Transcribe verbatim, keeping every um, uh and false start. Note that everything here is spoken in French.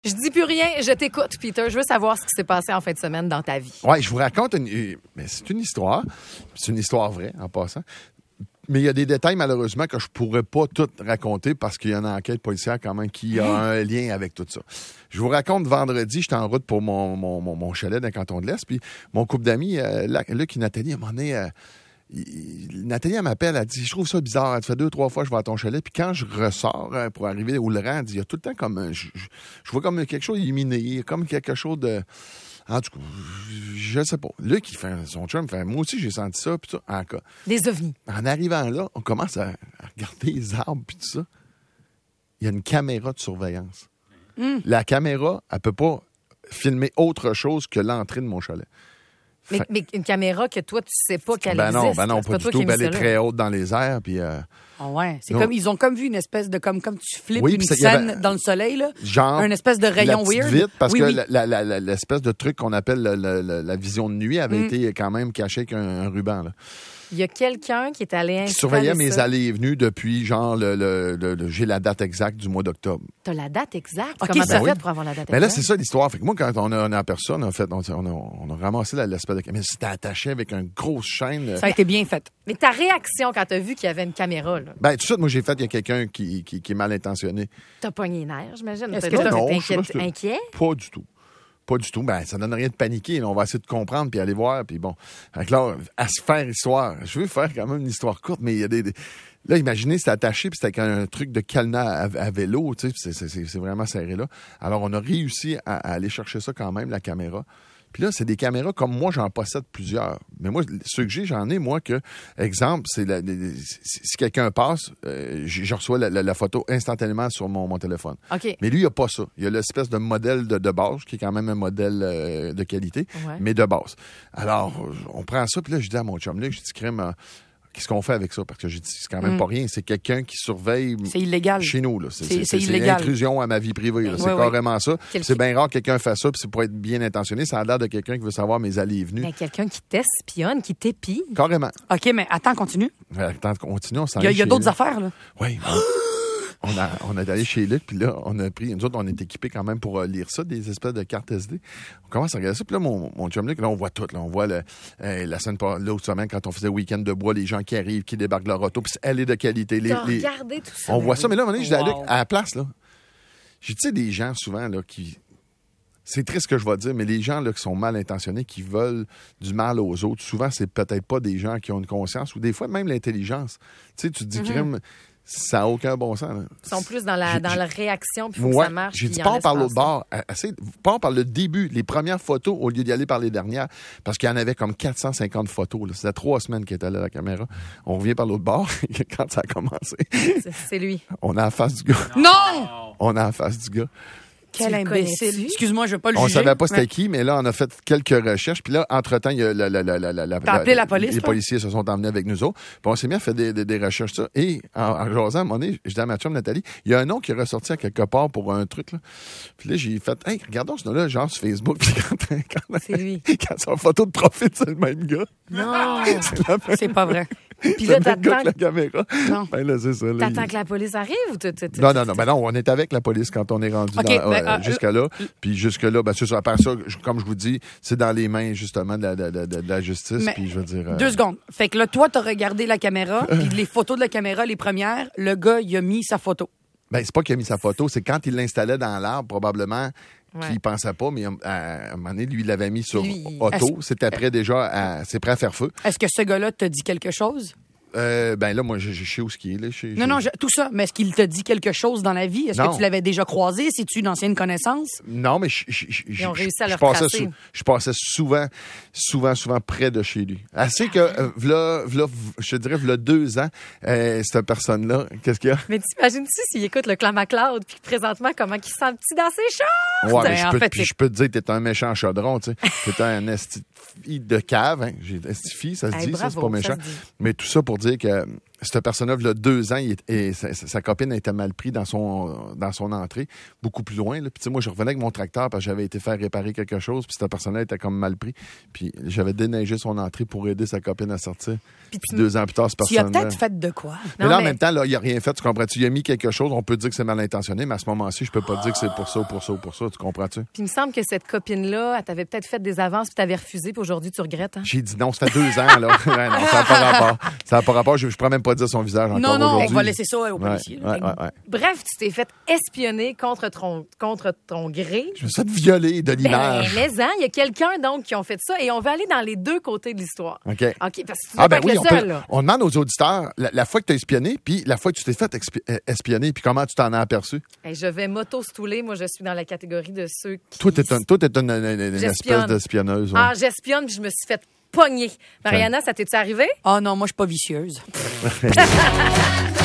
Je dis plus rien, je t'écoute, Peter. Je veux savoir ce qui s'est passé en fin de semaine dans ta vie. Oui, je vous raconte une... Mais c'est une histoire. C'est une histoire vraie, en passant. Mais il y a des détails, malheureusement, que je pourrais pas tout raconter parce qu'il y a une enquête policière quand même qui a un lien avec tout ça. Je vous raconte, vendredi, j'étais en route pour mon, mon, mon, mon chalet dans le canton de l'Est, puis mon couple d'amis, euh, Luc et Nathalie, à un moment donné... Euh, Il, Nathalie, elle m'appelle, elle dit, je trouve ça bizarre, elle te fait deux, trois fois, je vais à ton chalet, puis quand je ressors euh, pour arriver au Laurent, elle dit, il y a tout le temps comme, un, je, je, je vois comme quelque chose illuminé, comme quelque chose de, en tout cas, je sais pas. Luc, il fait son chum, fait, moi aussi, j'ai senti ça, puis ça, en cas. Des ovnis. En arrivant là, on commence à, à regarder les arbres, puis tout ça. Il y a une caméra de surveillance. Mm. La caméra, elle peut pas filmer autre chose que l'entrée de mon chalet. Mais, mais une caméra que toi, tu sais pas qu'elle ben existe. Non, ben non, c'est pas, pas du tout. Ben, elle est très haute dans les airs. Puis, euh, oh ouais. C'est non. comme, ils ont comme vu une espèce de, comme, comme tu flippes oui, une ça, scène avait, dans le soleil, là. Genre. Un espèce de rayon la weird. Vite, parce oui, que oui. La, la, la, l'espèce de truc qu'on appelle la, la, la, la vision de nuit avait mm. été quand même caché avec un, un ruban, là. Il y a quelqu'un qui est allé installer qui surveillait mes ça. allées et venues depuis, genre, le, le, le, le j'ai la date exacte du mois d'octobre. T'as la date exacte? Okay, Comment ça t'as ben fait oui. pour avoir la date exacte? Mais là, c'est ça l'histoire. Fait que moi, quand on a, on a aperçu, on a fait, on, on, a, on a ramassé la, l'espèce de caméra. C'était attaché avec une grosse chaîne. Ça a été bien fait. Mais ta réaction quand t'as vu qu'il y avait une caméra, là? Ben, tout de suite, moi, j'ai fait, il y a quelqu'un qui, qui, qui est mal intentionné. T'as pogné les nerfs, j'imagine. Est-ce que t'as non, inquiet? ça, inquiet? Pas du tout. Pas du tout. Ben, ça donne rien de paniquer. Là. On va essayer de comprendre puis aller voir. Puis bon. Fait que là, à se faire histoire. Je veux faire quand même une histoire courte, mais il y a des. des... Là, imaginez, c'était attaché puis c'était un truc de cadenas à, à vélo. Tu sais, c'est, c'est, c'est vraiment serré là. Alors, on a réussi à, à aller chercher ça quand même, la caméra. Puis là, c'est des caméras comme moi, j'en possède plusieurs. Mais moi, ceux que j'ai, j'en ai, moi, que, exemple, c'est la, si quelqu'un passe, euh, je reçois la, la, la photo instantanément sur mon, mon téléphone. Okay. Mais lui, il n'a pas ça. Il a l'espèce de modèle de, de base, qui est quand même un modèle euh, de qualité, ouais. mais de base. Alors, on prend ça, puis là, je dis à mon chum, là, je dis, crème, euh, qu'est-ce qu'on fait avec ça? Parce que j'ai dit, c'est quand même mm. pas rien. C'est quelqu'un qui surveille c'est illégal. Chez nous. Là. C'est, c'est, c'est, c'est, c'est c'est illégal. l'intrusion à ma vie privée. Là. Oui, c'est oui. carrément ça. Quel... C'est bien rare que quelqu'un fasse ça, puis c'est pour être bien intentionné. Ça a l'air de quelqu'un qui veut savoir mes allées et venues. Mais quelqu'un qui t'espionne, qui t'épie. Carrément. OK, mais attends, continue. Attends, continue. Il y a, y a d'autres Luc. Affaires, là. Oui. On, a, on est allé chez Luc, puis là, on a pris... Nous autres, on est équipés quand même pour euh, lire ça, des espèces de cartes S D. On commence à regarder ça, puis là, mon, mon chum Luc, là, on voit tout. Là, on voit le, euh, la semaine, l'autre semaine, quand on faisait le week-end de bois, les gens qui arrivent, qui débarquent leur auto, puis elle est de qualité. Les, T'as les... regardé tout ça. On voit ça, mais là, à un moment donné, je dis à Luc, Wow. à la place, là, j'ai, tu sais, des gens, souvent, là, qui... C'est triste ce que je vais dire, mais les gens là, qui sont mal intentionnés, qui veulent du mal aux autres, souvent, c'est peut-être pas des gens qui ont une conscience, ou des fois, même l'intelligence. Tu sais, tu te dis, mm-hmm. crime... Ça n'a aucun bon sens. Là. Ils sont plus dans la, dans la réaction, puis il faut ouais, que ça marche. J'ai dit, pars par l'autre bord. Assez, pars par le début, les premières photos, au lieu d'y aller par les dernières, parce qu'il y en avait comme quatre cent cinquante photos. Là. C'était trois semaines qu'il était là, la caméra. On revient par l'autre bord, quand ça a commencé. C'est, c'est lui. On a la face du gars. Non! On a la face du gars. Quel imbécile. Excuse-moi, je ne veux pas le on juger. On savait pas c'était ouais. qui, mais là, on a fait quelques recherches. Puis là, entre-temps, il y a la, la, la, la, la, T'as appelé la police, les toi? policiers se sont emmenés avec nous autres. Puis on s'est mis à faire des, des, des recherches, ça. Et en, en jasant, à un moment donné, je dis à ma chum Nathalie, il y a un nom qui est ressorti à quelque part pour un truc, là. Puis là, j'ai fait, hey, regardons ce nom-là, genre sur Facebook. Puis quand, quand, c'est lui. Quand c'est en photo de profil, c'est le même gars. Non! c'est, c'est pas vrai. Puis là, t'attends gars que la caméra. Non. Ben là, c'est ça, là, t'attends il... que la police arrive ou tu, tu, tu, Non, non, non. Ben non, on est avec la police quand on est rendu okay, dans, ben, euh, euh, jusqu'à là. Puis jusque-là, ben c'est ça. À part ça, comme je vous dis, c'est dans les mains, justement, de la, de, de, de la justice. Mais, puis je veux dire... Euh... Deux secondes. Fait que là, toi, t'as regardé la caméra, puis les photos de la caméra, les premières, le gars, il a mis sa photo. Ben, c'est pas qu'il a mis sa photo, c'est quand il l'installait dans l'arbre, probablement... Ouais. Qu'il pensait pas, mais à, à un moment donné, lui, il l'avait mis sur lui, auto. C'était prêt déjà à... C'est prêt à faire feu. Est-ce que ce gars-là t'a dit quelque chose? Euh, ben là, moi, je, je sais où ce qui est. Là. Je, non, je... non, je, tout ça. Mais est-ce qu'il t'a dit quelque chose dans la vie? Est-ce non. que tu l'avais déjà croisé? C'est-tu une ancienne connaissance? Non, mais je, je, je, Ils ont je, réussi à je, le passais retracer. sou, je passais souvent, souvent, souvent près de chez lui. Assez que, euh, v'là, v'là, je te dirais, v'là deux ans, euh, cette personne-là, qu'est-ce qu'il y a? Mais t'imagines-tu s'il écoute le Clan MacLeod, puis présentement, comment il se sent petit dans ses shorts? Ouais, mais Ben, je en peux, fait, puis c'est- je peux te dire que t'es un méchant chaudron, tu sais. T'es un esti de cave, hein. J'ai estifi, ça se Hey, dit, bravo, ça, c'est pas méchant. ça se dit. Mais tout ça pour dire que cette personne-là, il y a deux ans, il est- et sa, sa copine était mal prise dans son, dans son entrée, beaucoup plus loin. Là. Puis, tu sais, moi, je revenais avec mon tracteur parce que j'avais été faire réparer quelque chose, puis cette personne-là était comme mal pris. Puis, j'avais déneigé son entrée pour aider sa copine à sortir. Puis Puis, tu- deux ans plus tard, cette Tu as personne-là... peut-être fait de quoi? Mais Non, là, en mais- même temps, là, il a rien fait, tu comprends-tu? Il a mis quelque chose, on peut dire que c'est mal intentionné, mais à ce moment-ci, je peux pas dire que c'est pour ça ou pour ça ou pour ça, tu comprends-tu? Puis il me semble que cette copine-là, elle t'avait peut-être fait des avances puis t'avais refusé, puis aujourd'hui, tu regrettes. Hein? J'ai dit non, ça fait deux ans, là. Ouais, non, ça n'a pas rapport. Ça n'a pas rapport, je ne pourrais même pas dire son visage encore Non, non, aujourd'hui. on va laisser ça aux Ouais, policiers. là. ouais, ouais, ouais. Bref, tu t'es fait espionner contre ton, contre ton gré. Je me suis fait violer de Ben, l'image. mais hein, il y a quelqu'un donc qui ont fait ça et on va aller dans les deux côtés de l'histoire. OK. OK, parce que tu Ah vas ben pas oui, être on, le seul, peut- là. on demande aux auditeurs la, la fois que tu as espionné, puis la fois que tu t'es fait expi- euh, espionner, puis comment tu t'en as aperçu. Hey, je vais m'auto-stouler. Moi, je suis dans la catégorie de ceux qui... Toi, t'es un, toi, t'es une, une- une espèce J'espionne. d'espionneuse. Ouais. Ah, j'espionne puis je me suis fait pogner. Mariana, ça t'est-tu arrivé? Ah non, moi, je suis pas vicieuse.